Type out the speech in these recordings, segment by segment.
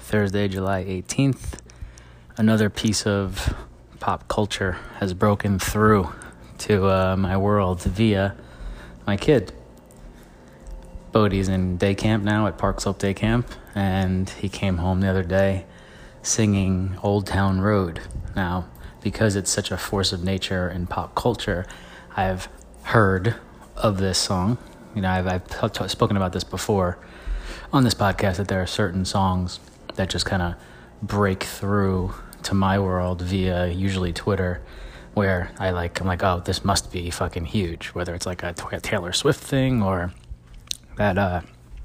Thursday, July 18th. Another piece of pop culture has broken through to my world via my kid. Bodie's in day camp now at Park Slope Day Camp, and he came home the other day singing Old Town Road. Now, because it's such a force of nature in pop culture, I've heard of this song. You know, I've spoken about this before on this podcast, that there are certain songs that just kind of break through to my world via usually Twitter, where I'm like, oh, this must be fucking huge, whether it's like a Taylor Swift thing or that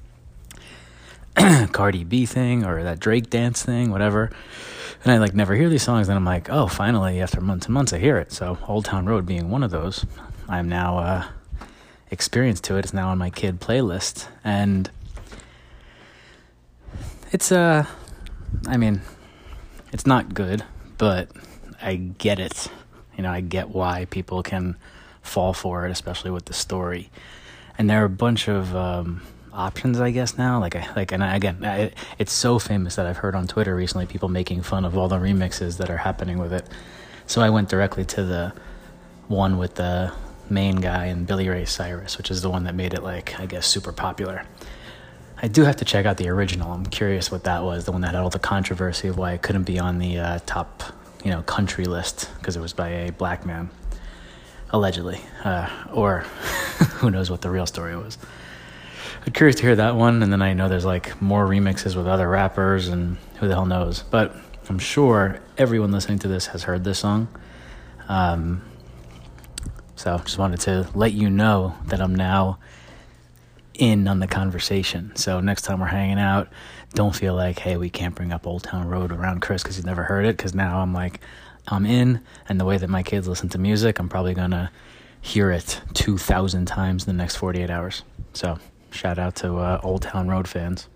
Cardi B thing or that Drake dance thing, whatever. And I never hear these songs, and I'm like, oh, finally, after months and months, I hear it. So Old Town Road being one of those, I'm now experienced to it. It's now on my kid playlist, and it's it's not good, but I get it. You know, I get why people can fall for it, especially with the story. And there are a bunch of options, I guess, now. It's so famous that I've heard on Twitter recently people making fun of all the remixes that are happening with it. So I went directly to the one with the main guy and Billy Ray Cyrus, which is the one that made it, super popular. I do have to check out the original. I'm curious what that was, the one that had all the controversy of why it couldn't be on the top, country list, because it was by a black man, allegedly, or who knows what the real story was. I'm curious to hear that one, and then I know there's more remixes with other rappers, and who the hell knows. But I'm sure everyone listening to this has heard this song. So just wanted to let you know that I'm now in on the conversation. So next time we're hanging out, don't feel like, hey, we can't bring up Old Town Road around Chris because he's never heard it, because now I'm in, and the way that my kids listen to music, I'm probably gonna hear it 2,000 times in the next 48 hours. So shout out to Old Town Road fans.